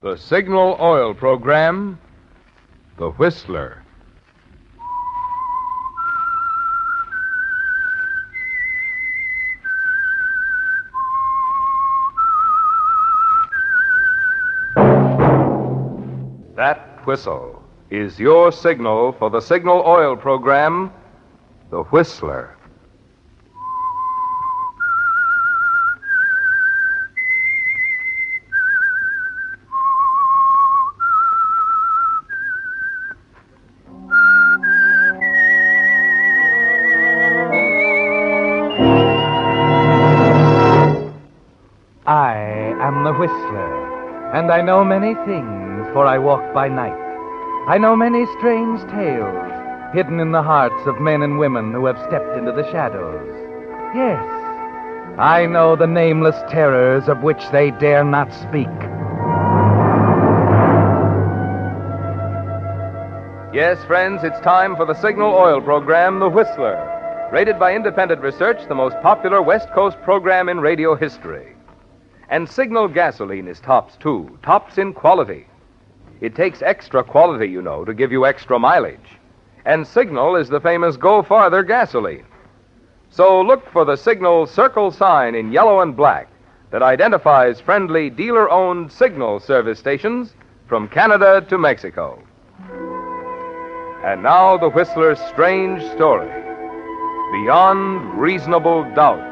The Signal Oil Program, The Whistler. That whistle is your signal for the Signal Oil Program, The Whistler. I am the Whistler, and I know many things, for I walk by night. I know many strange tales, hidden in the hearts of men and women who have stepped into the shadows. Yes, I know the nameless terrors of which they dare not speak. Yes, friends, it's time for the Signal Oil Program, The Whistler. Rated by independent research, the most popular West Coast program in radio history. And Signal gasoline is tops, too. Tops in quality. It takes extra quality, you know, to give you extra mileage. And Signal is the famous Go Farther gasoline. So look for the Signal circle sign in yellow and black that identifies friendly dealer-owned Signal service stations from Canada to Mexico. And now the Whistler's strange story, Beyond Reasonable Doubt.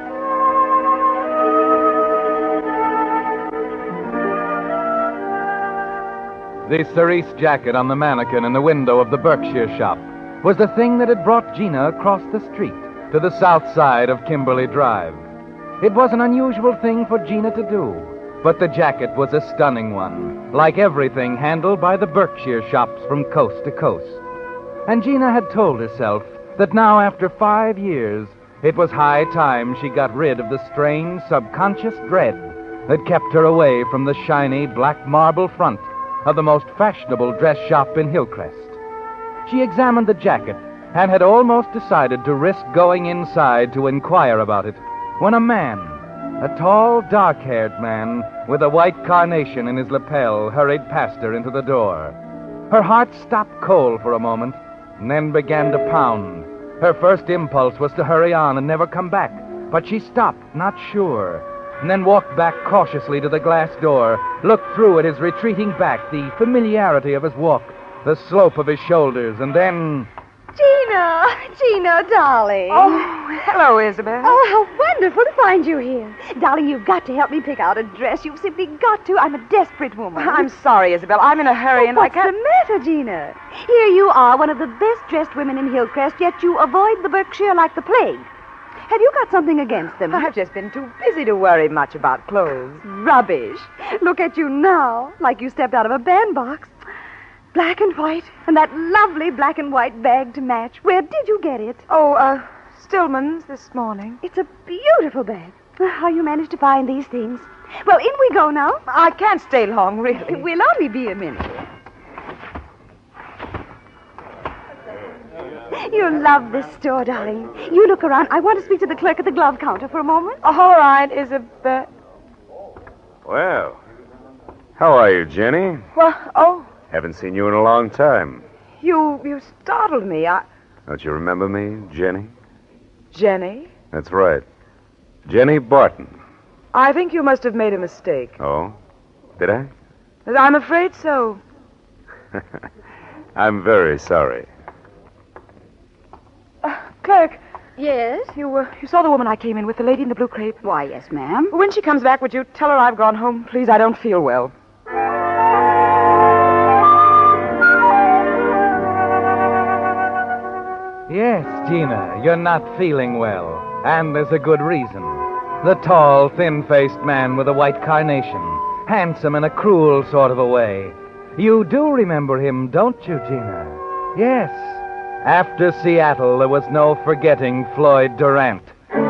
The cerise jacket on the mannequin in the window of the Berkshire shop was the thing that had brought Gina across the street to the south side of Kimberly Drive. It was an unusual thing for Gina to do, but the jacket was a stunning one, like everything handled by the Berkshire shops from coast to coast. And Gina had told herself that now, after 5 years, it was high time she got rid of the strange, subconscious dread that kept her away from the shiny black marble front of the most fashionable dress shop in Hillcrest. She examined the jacket and had almost decided to risk going inside to inquire about it when a man, a tall, dark-haired man with a white carnation in his lapel, hurried past her into the door. Her heart stopped cold for a moment and then began to pound. Her first impulse was to hurry on and never come back, but she stopped, not sure, and then walked back cautiously to the glass door, looked through at his retreating back, the familiarity of his walk, the slope of his shoulders, and then... Gina, darling. Oh, hello, Isabel. Oh, how wonderful to find you here. Darling, you've got to help me pick out a dress. You've simply got to. I'm a desperate woman. I'm sorry, Isabel. I'm in a hurry and What's I can't... the matter, Gina? Here you are, one of the best-dressed women in Hillcrest, yet you avoid the Berkshire like the plague. Have you got something against them? I've just been too busy to worry much about clothes. Rubbish. Look at you now, like you stepped out of a bandbox. Black and white, and that lovely black and white bag to match. Where did you get it? Oh, Stillman's this morning. It's a beautiful bag. How you managed to find these things. Well, in we go now. I can't stay long, really. It will only be a minute. You'll love this store, darling. You look around. I want to speak to the clerk at the glove counter for a moment. All right, Isabel. Well, how are you, Jenny? Well, Haven't seen you in a long time. you startled me. Don't you remember me, Jenny? Jenny? That's right. Jenny Barton. I think you must have made a mistake. Oh? Did I? I'm afraid so. I'm very sorry. Clerk, Yes? you saw the woman I came in with, the lady in the blue crepe? Why, yes, ma'am. When she comes back, would you tell her I've gone home? Please, I don't feel well. Yes, Gina, you're not feeling well, and there's a good reason. The tall, thin-faced man with a white carnation, handsome in a cruel sort of a way. You do remember him, don't you, Gina? Yes. After Seattle, there was no forgetting Floyd Durant.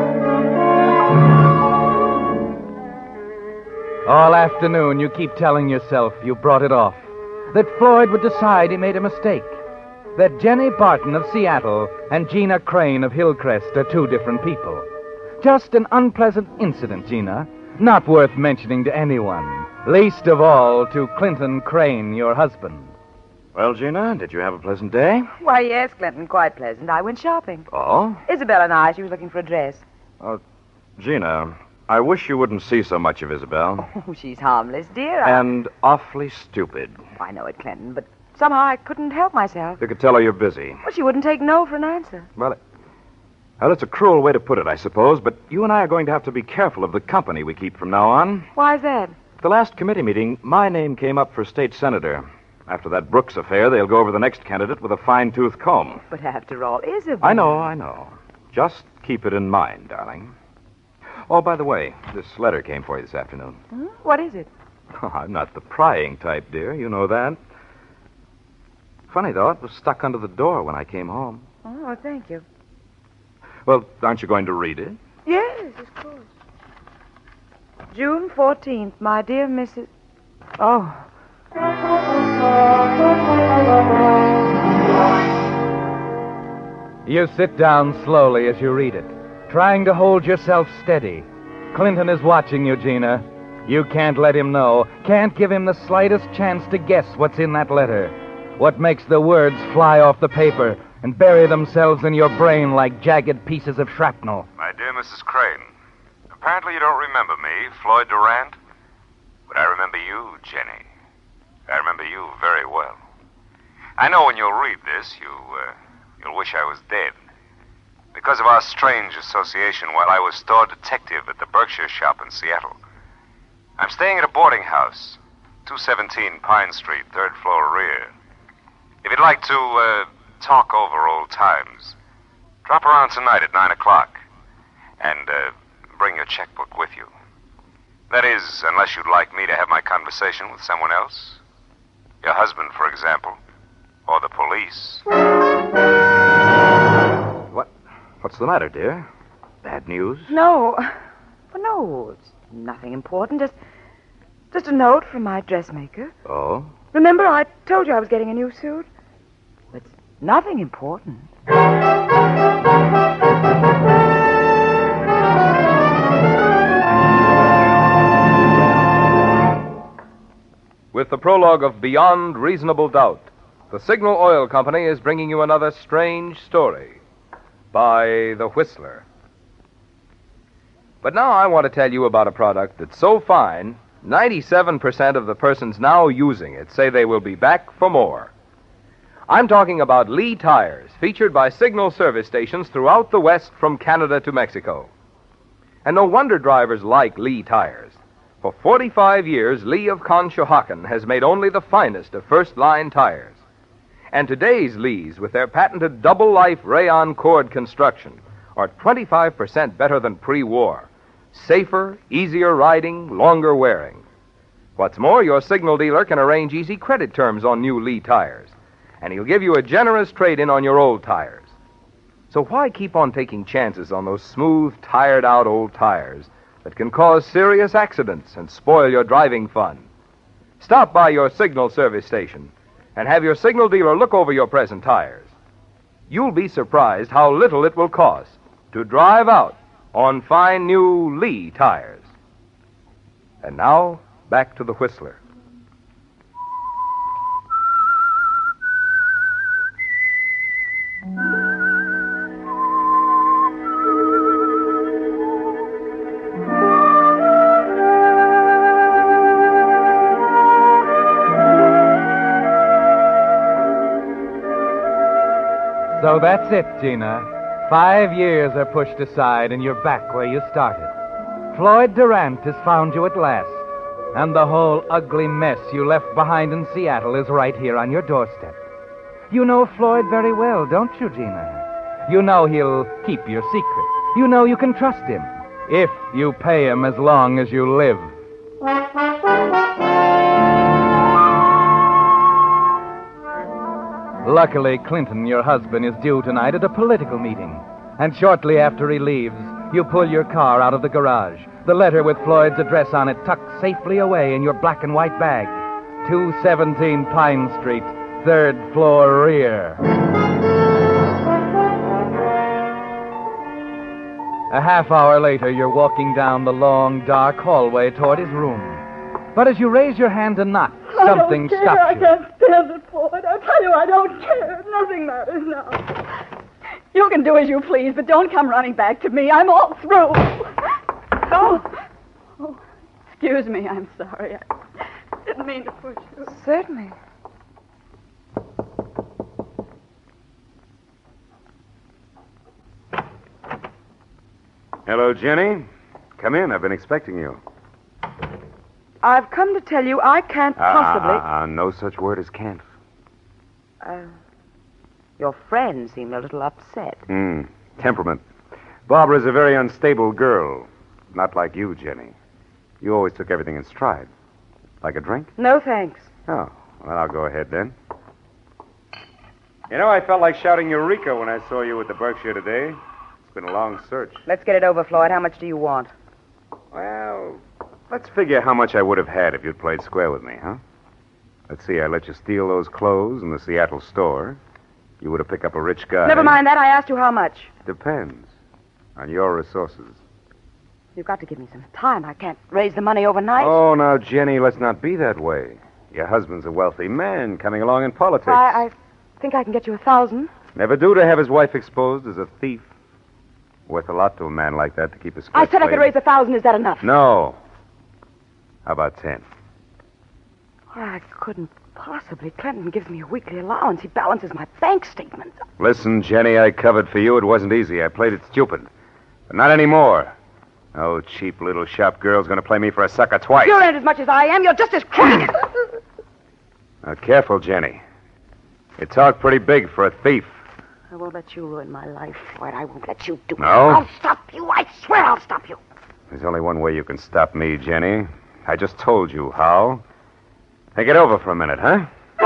All afternoon, you keep telling yourself you brought it off, that Floyd would decide he made a mistake, that Jenny Barton of Seattle and Gina Crane of Hillcrest are two different people. Just an unpleasant incident, Gina, Not worth mentioning to anyone, least of all to Clinton Crane, your husband. Well, Gina, did you have a pleasant day? Why, yes, Clinton, quite pleasant. I went shopping. Oh? Isabel and I, she was looking for a dress. Gina, I wish you wouldn't see so much of Isabel. Oh, she's harmless, dear. And awfully stupid. I know it, Clinton, but somehow I couldn't help myself. You could tell her you're busy. Well, she wouldn't take no for an answer. Well, it's a cruel way to put it, I suppose, but you and I are going to have to be careful of the company we keep from now on. Why's that? At the last committee meeting, my name came up for state senator. After that Brooks affair, they'll go over the next candidate with a fine-tooth comb. But after all, Isabel... I know. Just keep it in mind, darling. Oh, by the way, this letter came for you this afternoon. What is it? Oh, I'm not the prying type, dear. You know that. Funny, though, it was stuck under the door when I came home. Oh, thank you. Well, aren't you going to read it? Yes, of course. June 14th, my dear Mrs... Oh. You sit down slowly as you read it, trying to hold yourself steady. Clinton is watching you, Gina. You can't let him know, can't give him the slightest chance to guess what's in that letter. What makes the words fly off the paper and bury themselves in your brain like jagged pieces of shrapnel. My dear Mrs. Crane, apparently you don't remember me, Floyd Durant. But I remember you, Jenny. I remember you very well. I know when you'll read this, you'll wish I was dead. Because of our strange association while I was store detective at the Berkshire shop in Seattle. I'm staying at a boarding house, 217 Pine Street, third floor rear. If you'd like to talk over old times, drop around tonight at 9 o'clock. And bring your checkbook with you. That is, unless you'd like me to have my conversation with someone else. Your husband, for example. Or the police. What's the matter, dear? Bad news? No. Well, no, it's nothing important. Just a note from my dressmaker. Oh? Remember, I told you I was getting a new suit? It's nothing important. With the prologue of Beyond Reasonable Doubt, the Signal Oil Company is bringing you another strange story by The Whistler. But now I want to tell you about a product that's so fine, 97% of the persons now using it say they will be back for more. I'm talking about Lee tires, featured by Signal service stations throughout the West from Canada to Mexico. And no wonder drivers like Lee tires. For 45 years, Lee of Conshohocken has made only the finest of first-line tires. And today's Lees, with their patented double-life rayon cord construction, are 25% better than pre-war. Safer, easier riding, longer wearing. What's more, your Signal dealer can arrange easy credit terms on new Lee tires, and he'll give you a generous trade-in on your old tires. So why keep on taking chances on those smooth, tired-out old tires that can cause serious accidents and spoil your driving fun? Stop by your Signal service station and have your Signal dealer look over your present tires. You'll be surprised how little it will cost to drive out on fine new Lee tires. And now, back to the Whistler. So that's it, Gina. 5 years are pushed aside and you're back where you started. Floyd Durant has found you at last. And the whole ugly mess you left behind in Seattle is right here on your doorstep. You know Floyd very well, don't you, Gina? You know he'll keep your secret. You know you can trust him. If you pay him as long as you live. Luckily, Clinton, your husband, is due tonight at a political meeting. And shortly after he leaves, you pull your car out of the garage. The letter with Floyd's address on it tucked safely away in your black and white bag. 217 Pine Street, third floor rear. A half hour later, you're walking down the long, dark hallway toward his room. But as you raise your hand to knock, something stops you. I can't stand it, Floyd. I tell you, I don't care. Nothing matters now. You can do as you please, but don't come running back to me. I'm all through. Oh, excuse me. I'm sorry. I didn't mean to push you. Certainly. Hello, Jenny. Come in. I've been expecting you. I've come to tell you I can't possibly... No such word as can't. Your friend seemed a little upset. Temperament. Barbara's a very unstable girl. Not like you, Jenny. You always took everything in stride. Like a drink? No, thanks. Oh, well, I'll go ahead then. You know, I felt like shouting Eureka when I saw you at the Berkshire today. It's been a long search. Let's get it over, Floyd. How much do you want? Well, let's figure how much I would have had if you'd played square with me, huh? Let's see, I let you steal those clothes in the Seattle store. You would have picked up a rich guy. Never mind that. I asked you how much. Depends on your resources. You've got to give me some time. I can't raise the money overnight. Oh, now, Jenny, let's not be that way. Your husband's a wealthy man coming along in politics. I think I can get you 1,000. Never do to have his wife exposed as a thief. Worth a lot to a man like that to keep his skirt I said I clean. could raise 1,000. Is that enough? No. How about 10? I couldn't possibly. Clinton gives me a weekly allowance. He balances my bank statements. Listen, Jenny, I covered for you. It wasn't easy. I played it stupid. But not anymore. No cheap little shop girl's going to play me for a sucker twice. You're in it as much as I am. You're just as crazy. Now, careful, Jenny. You talk pretty big for a thief. I won't let you ruin my life, Floyd. I won't let you do it. No? I'll stop you. I swear I'll stop you. There's only one way you can stop me, Jenny. I just told you how. Think it over for a minute, huh?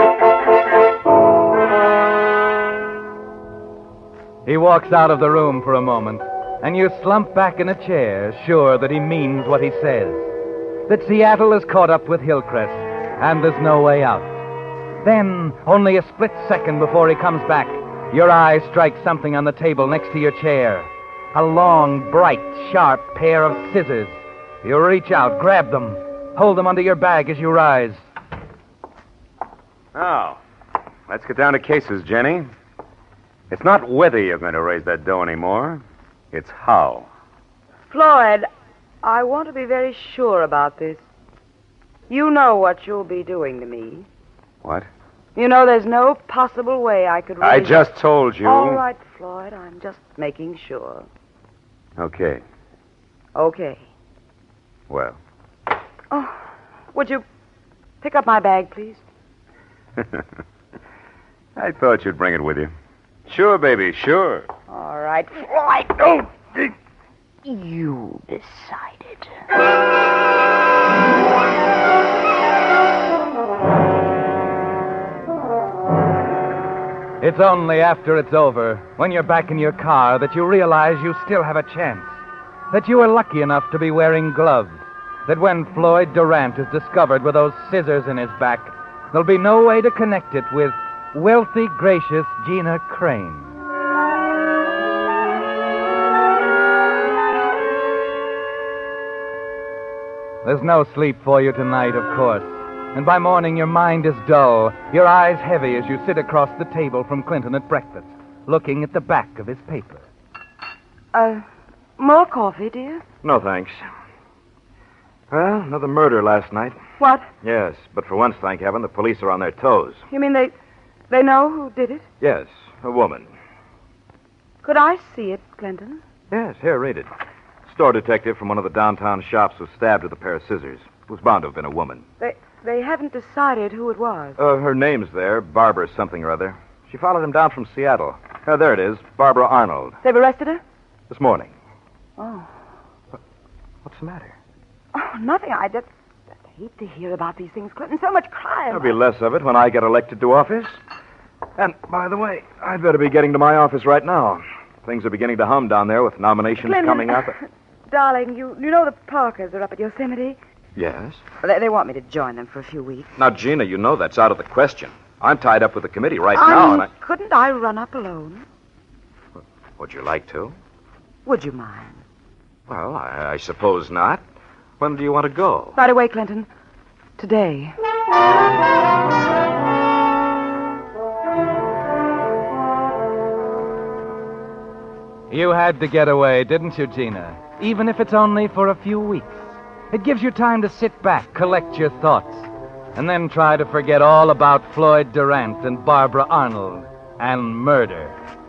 He walks out of the room for a moment, and you slump back in a chair, sure that he means what he says. That Seattle is caught up with Hillcrest, and there's no way out. Then, only a split second before he comes back, your eye strikes something on the table next to your chair. A long, bright, sharp pair of scissors. You reach out, grab them, hold them under your bag as you rise. Now, let's get down to cases, Jenny. It's not whether you're going to raise that dough anymore. It's how. Floyd, I want to be very sure about this. You know what you'll be doing to me. What? You know there's no possible way I could raise... I just told you. All right, Floyd, I'm just making sure. Okay. Okay. Well. Oh, would you pick up my bag, please? I thought you'd bring it with you. Sure, baby, sure. All right, Floyd. Oh, you decided. It's only after it's over, when you're back in your car, that you realize you still have a chance. That you were lucky enough to be wearing gloves. That when Floyd Durant is discovered with those scissors in his back, there'll be no way to connect it with wealthy, gracious Gina Crane. There's no sleep for you tonight, of course. And by morning, your mind is dull, your eyes heavy as you sit across the table from Clinton at breakfast, looking at the back of his paper. More coffee, dear? No, thanks. Well, another murder last night. What? Yes, but for once, thank heaven, the police are on their toes. You mean they know who did it? Yes, a woman. Could I see it, Clinton? Yes, here, read it. Store detective from one of the downtown shops was stabbed with a pair of scissors. It was bound to have been a woman. They haven't decided who it was. Her name's there, Barbara something or other. She followed him down from Seattle. There it is, Barbara Arnold. They've arrested her? This morning. Oh. What's the matter? Oh, nothing. I just hate to hear about these things, Clinton. So much crime. There'll be less of it when I get elected to office. And, by the way, I'd better be getting to my office right now. Things are beginning to hum down there with nominations Clinton, coming up. Darling, you know the Parkers are up at Yosemite? Yes? They want me to join them for a few weeks. Now, Gina, you know that's out of the question. I'm tied up with the committee right now, and Couldn't I run up alone? Would you like to? Would you mind? Well, I suppose not. When do you want to go? Right away, Clinton. Today. You had to get away, didn't you, Gina? Even if it's only for a few weeks. It gives you time to sit back, collect your thoughts, and then try to forget all about Floyd Durant and Barbara Arnold and murder.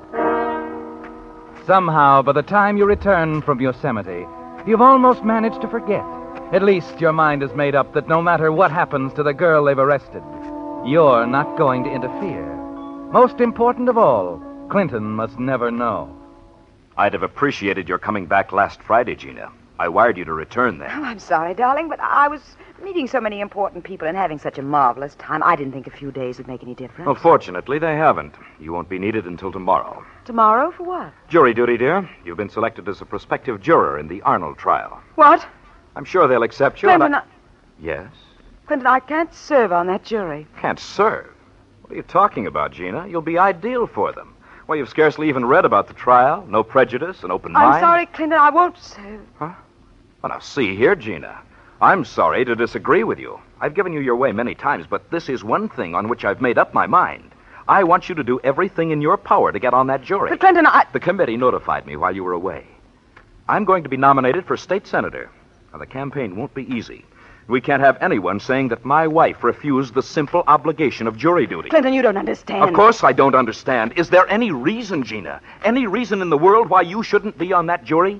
Somehow, by the time you return from Yosemite, you've almost managed to forget. At least your mind is made up that no matter what happens to the girl they've arrested, you're not going to interfere. Most important of all, Clinton must never know. I'd have appreciated your coming back last Friday, Gina. I wired you to return then. Oh, I'm sorry, darling, but I was meeting so many important people and having such a marvelous time. I didn't think a few days would make any difference. Well, fortunately, they haven't. You won't be needed until tomorrow. Tomorrow? For what? Jury duty, dear. You've been selected as a prospective juror in the Arnold trial. What? I'm sure they'll accept you. Clinton, Yes? Clinton, I can't serve on that jury. Can't serve? What are you talking about, Gina? You'll be ideal for them. Well, you've scarcely even read about the trial. No prejudice, an open mind. I'm sorry, Clinton, I won't serve. Huh? Well, now, see here, Gina. I'm sorry to disagree with you. I've given you your way many times, but this is one thing on which I've made up my mind. I want you to do everything in your power to get on that jury. But, Clinton, The committee notified me while you were away. I'm going to be nominated for state senator. Now, the campaign won't be easy. We can't have anyone saying that my wife refused the simple obligation of jury duty. Clinton, you don't understand. Of course I don't understand. Is there any reason, Gina, any reason in the world why you shouldn't be on that jury?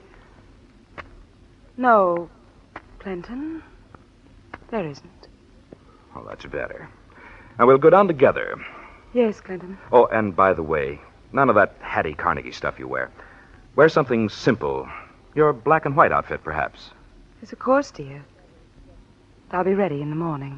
No, Clinton. There isn't. Oh, that's better. Now, we'll go down together. Yes, Clinton. Oh, and by the way, none of that Hattie Carnegie stuff you wear. Wear something simple. Your black and white outfit, perhaps. Yes, of course, dear. I'll be ready in the morning.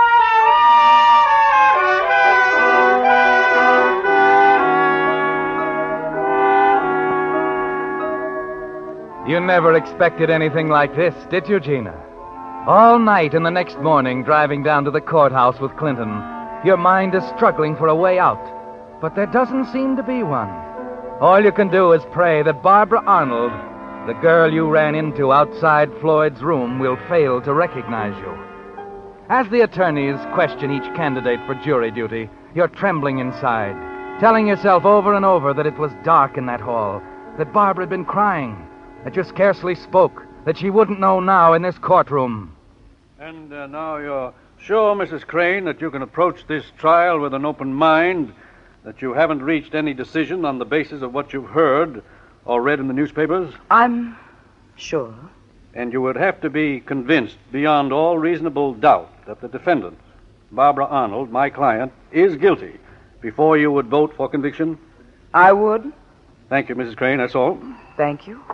You never expected anything like this, did you, Gina? All night and the next morning, driving down to the courthouse with Clinton, your mind is struggling for a way out. But there doesn't seem to be one. All you can do is pray that Barbara Arnold, the girl you ran into outside Floyd's room, will fail to recognize you. As the attorneys question each candidate for jury duty, you're trembling inside, telling yourself over and over that it was dark in that hall, that Barbara had been crying, that you scarcely spoke, that she wouldn't know now in this courtroom. And now you're sure, Mrs. Crane, that you can approach this trial with an open mind, that you haven't reached any decision on the basis of what you've heard or read in the newspapers? I'm sure. And you would have to be convinced beyond all reasonable doubt that the defendant, Barbara Arnold, my client, is guilty before you would vote for conviction? I would. Thank you, Mrs. Crane. That's all. Thank you.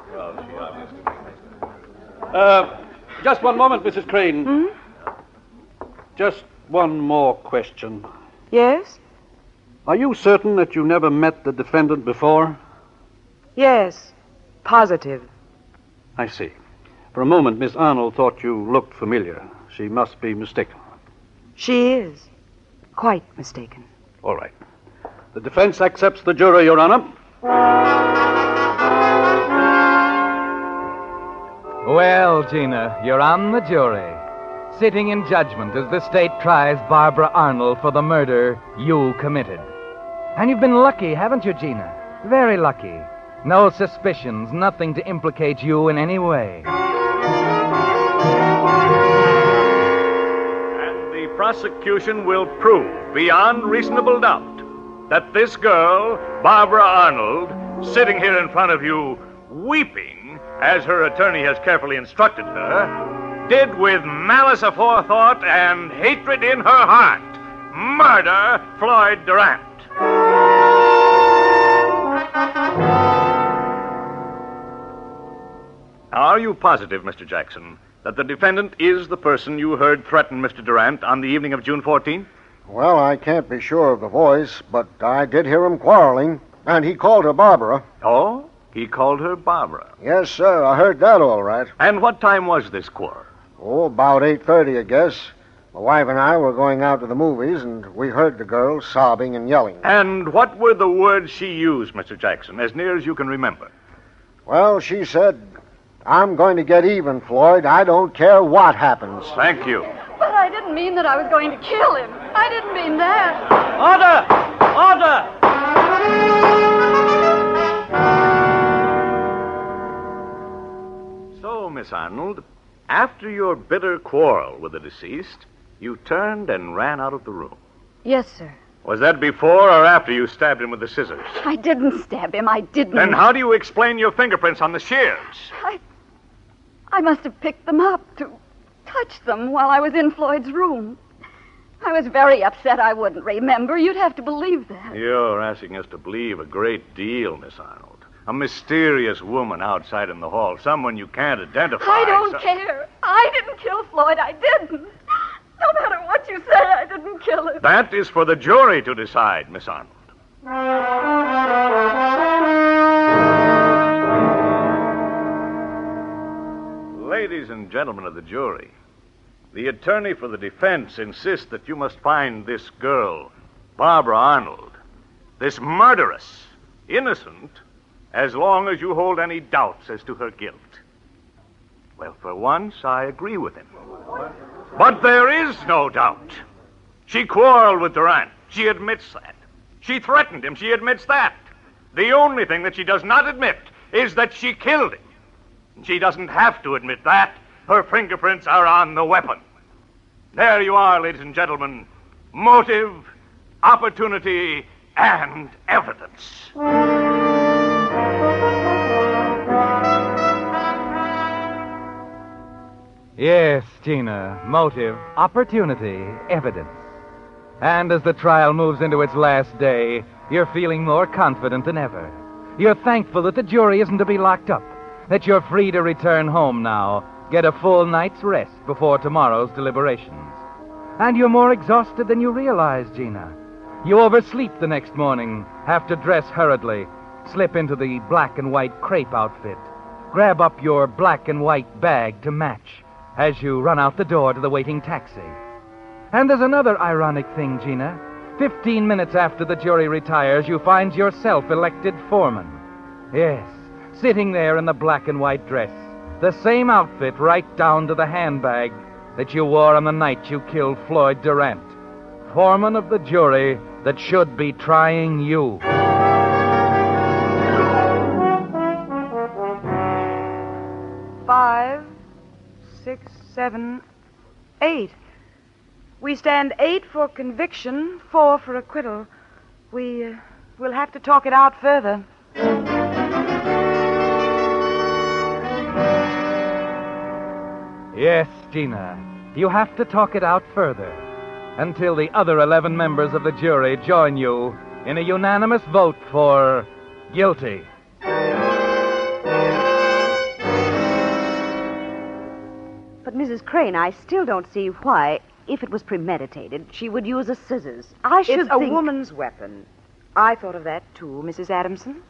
Just one moment, Mrs. Crane. Hmm? Just one more question. Yes? Are you certain that you never met the defendant before? Yes. Positive. I see. For a moment, Miss Arnold thought you looked familiar. She must be mistaken. She is. Quite mistaken. All right. The defense accepts the jury, Your Honor. Well, Gina, you're on the jury, sitting in judgment as the state tries Barbara Arnold for the murder you committed. And you've been lucky, haven't you, Gina? Very lucky. No suspicions, nothing to implicate you in any way. And the prosecution will prove beyond reasonable doubt that this girl, Barbara Arnold, sitting here in front of you, weeping, as her attorney has carefully instructed her, did with malice aforethought and hatred in her heart murder Floyd Durant. Are you positive, Mr. Jackson, that the defendant is the person you heard threaten Mr. Durant on the evening of June 14th? Well, I can't be sure of the voice, but I did hear him quarreling, and he called her Barbara. Oh? He called her Barbara. Yes, sir, I heard that all right. And what time was this quarrel? Oh, about 8:30, I guess. My wife and I were going out to the movies, and we heard the girl sobbing and yelling. And what were the words she used, Mr. Jackson, as near as you can remember? Well, she said, I'm going to get even, Floyd. I don't care what happens. Thank you. But I didn't mean that I was going to kill him. I didn't mean that. Order! Order! So, Miss Arnold, after your bitter quarrel with the deceased, you turned and ran out of the room. Yes, sir. Was that before or after you stabbed him with the scissors? I didn't stab him. I didn't. Then how do you explain your fingerprints on the shears? I must have picked them up to touch them while I was in Floyd's room. I was very upset I wouldn't remember. You'd have to believe that. You're asking us to believe a great deal, Miss Arnold. A mysterious woman outside in the hall, someone you can't identify. I don't care. I didn't kill Floyd. I didn't. No matter what you say, I didn't kill him. That is for the jury to decide, Miss Arnold. Ladies and gentlemen of the jury, the attorney for the defense insists that you must find this girl, Barbara Arnold, this murderess, innocent, as long as you hold any doubts as to her guilt. Well, for once, I agree with him. But there is no doubt. She quarreled with Durant. She admits that. She threatened him. She admits that. The only thing that she does not admit is that she killed him. She doesn't have to admit that. Her fingerprints are on the weapon. There you are, ladies and gentlemen. Motive, opportunity, and evidence. Yes, Gina. Motive, opportunity, evidence. And as the trial moves into its last day, you're feeling more confident than ever. You're thankful that the jury isn't to be locked up, that you're free to return home now, get a full night's rest before tomorrow's deliberations. And you're more exhausted than you realize, Gina. You oversleep the next morning, have to dress hurriedly, slip into the black and white crepe outfit, grab up your black and white bag to match as you run out the door to the waiting taxi. And there's another ironic thing, Gina. 15 minutes after the jury retires, you find yourself elected foreman. Yes, sitting there in the black and white dress, the same outfit right down to the handbag that you wore on the night you killed Floyd Durant. Foreman of the jury that should be trying you. Five, 6, 7, 8. We stand 8 for conviction, 4 for acquittal. We'll have to talk it out further. Yes, Gina, you have to talk it out further until the other 11 members of the jury join you in a unanimous vote for guilty. But, Mrs. Crane, I still don't see why, if it was premeditated, she would use a scissors. I should It's a woman's weapon. I thought of that, too, Mrs. Adamson.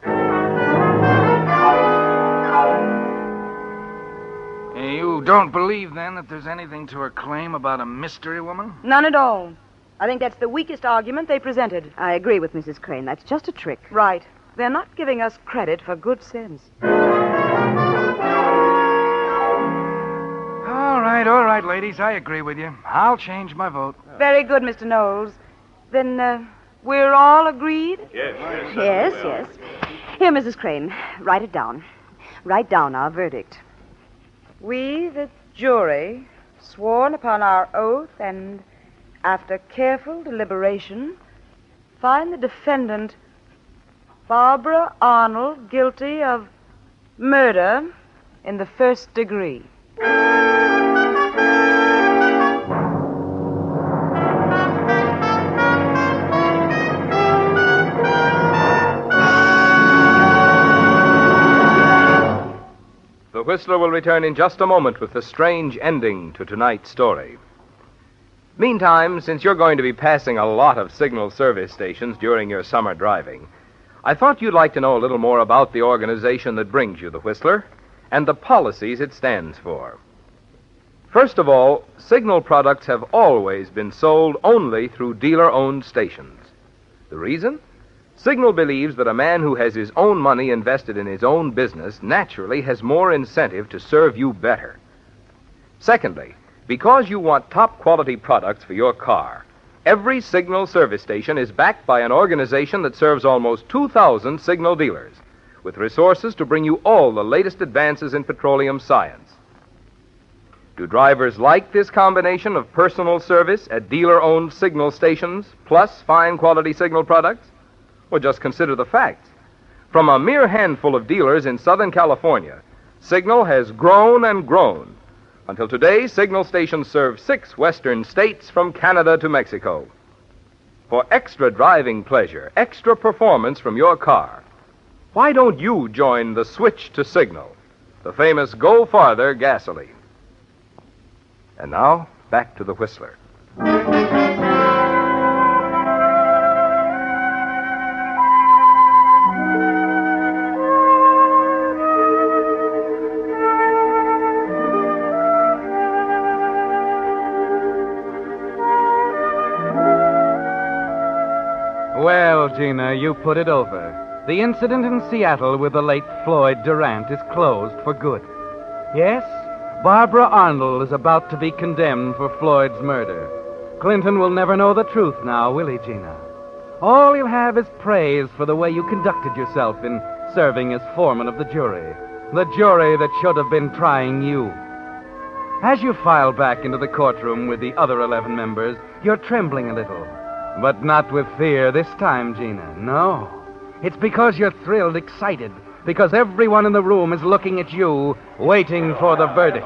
You don't believe, then, that there's anything to her claim about a mystery woman? None at all. I think that's the weakest argument they presented. I agree with Mrs. Crane. That's just a trick. Right. They're not giving us credit for good sense. All right, ladies. I agree with you. I'll change my vote. Very good, Mr. Knowles. Then, we're all agreed? Yes. Here, Mrs. Crane, write it down. Write down our verdict. We, the jury, sworn upon our oath and, after careful deliberation, find the defendant, Barbara Arnold, guilty of murder in the first degree. The Whistler will return in just a moment with the strange ending to tonight's story. Meantime, since you're going to be passing a lot of signal service stations during your summer driving, I thought you'd like to know a little more about the organization that brings you the Whistler and the policies it stands for. First of all, Signal products have always been sold only through dealer-owned stations. The reason? Signal believes that a man who has his own money invested in his own business naturally has more incentive to serve you better. Secondly, because you want top-quality products for your car, every Signal service station is backed by an organization that serves almost 2,000 Signal dealers, with resources to bring you all the latest advances in petroleum science. Do drivers like this combination of personal service at dealer-owned Signal stations plus fine-quality Signal products? Well, just consider the facts. From a mere handful of dealers in Southern California, Signal has grown and grown. Until today, Signal stations serve 6 western states from Canada to Mexico. For extra driving pleasure, extra performance from your car, why don't you join the switch to Signal, the famous Go Farther gasoline? And now, back to the Whistler. Well, Gina, you put it over. The incident in Seattle with the late Floyd Durant is closed for good. Yes, Barbara Arnold is about to be condemned for Floyd's murder. Clinton will never know the truth now, will he, Gina? All he'll have is praise for the way you conducted yourself in serving as foreman of the jury that should have been trying you. As you file back into the courtroom with the other 11 members, you're trembling a little. But not with fear this time, Gina. No. It's because you're thrilled, excited, because everyone in the room is looking at you, waiting for the verdict.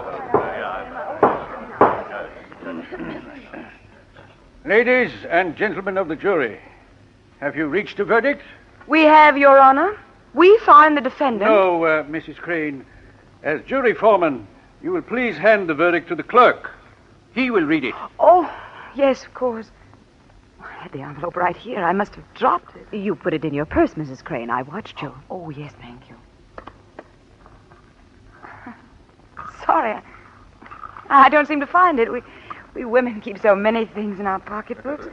Ladies and gentlemen of the jury, have you reached a verdict? We have, Your Honor. We find the defendant. No, Mrs. Crane. As jury foreman, you will please hand the verdict to the clerk. He will read it. Oh, yes, of course. I had the envelope right here. I must have dropped it. You put it in your purse, Mrs. Crane. I watched you. Oh, yes, thank you. Sorry. I don't seem to find it. We women keep so many things in our pocketbooks.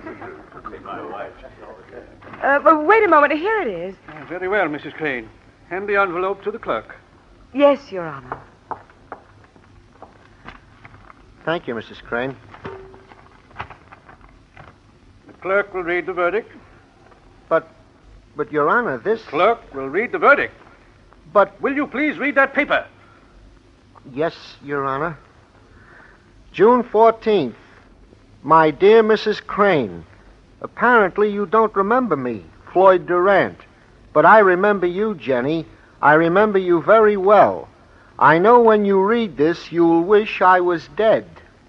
But wait a moment. Here it is. Very well, Mrs. Crane. Hand the envelope to the clerk. Yes, Your Honor. Thank you, Mrs. Crane. The clerk will read the verdict. But, Your Honor, this... Clerk will read the verdict. But... Will you please read that paper? Yes, Your Honor. June 14th. My dear Mrs. Crane, apparently you don't remember me, Floyd Durant. But I remember you, Jenny. I remember you very well. I know when you read this, you'll wish I was dead.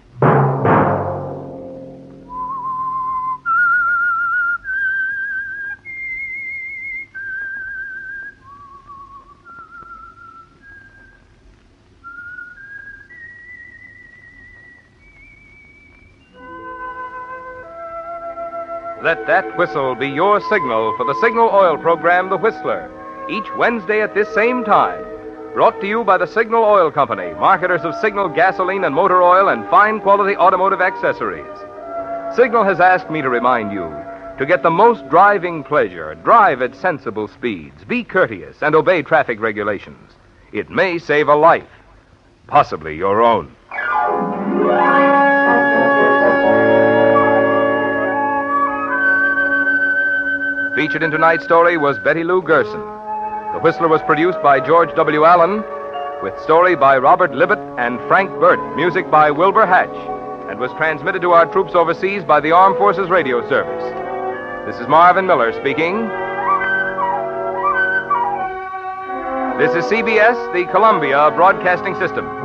Let that whistle be your signal for the Signal Oil program, The Whistler, each Wednesday at this same time. Brought to you by the Signal Oil Company, marketers of Signal gasoline and motor oil and fine-quality automotive accessories. Signal has asked me to remind you, to get the most driving pleasure, drive at sensible speeds, be courteous, and obey traffic regulations. It may save a life, possibly your own. Featured in tonight's story was Betty Lou Gerson. The Whistler was produced by George W. Allen, with story by Robert Libet and Frank Burt, music by Wilbur Hatch, and was transmitted to our troops overseas by the Armed Forces Radio Service. This is Marvin Miller speaking. This is CBS, the Columbia Broadcasting System.